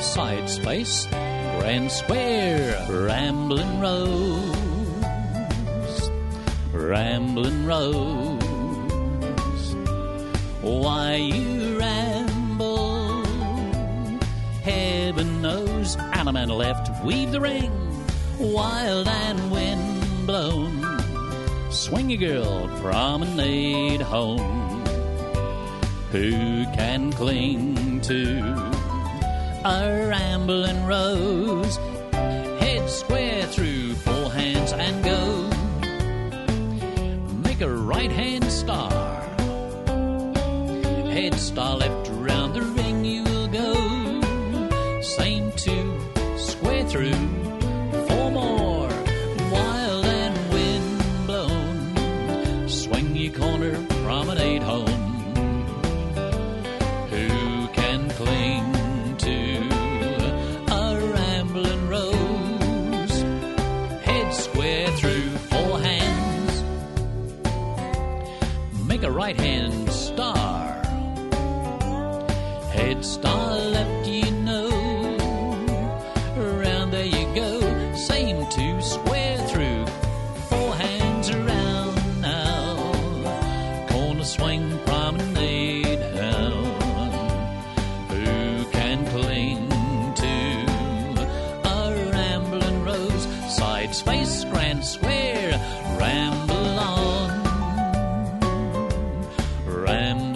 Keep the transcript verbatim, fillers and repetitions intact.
side space, grand square, Ramblin' Rose, Ramblin' Rose. Why you ramble, heaven knows. Adam and left, weave the ring, wild and wind blown. Swing your girl, promenade home. Who can cling to a rambling rose? Head square through four hands and go. Make a right hand star. Head star left round the ring you will go. Same two, square through. Four more, wild and wind blown. Swing your corner, promenade home. Who can cling to a rambling rose? Head square through four hands. Make a right hand star. Head star left, you know. Around there you go. Same two, square through. Four hands around now. Corner swing, promenade down. Who can cling to a rambling rose? Side space, grand square. Ramble on. Ramble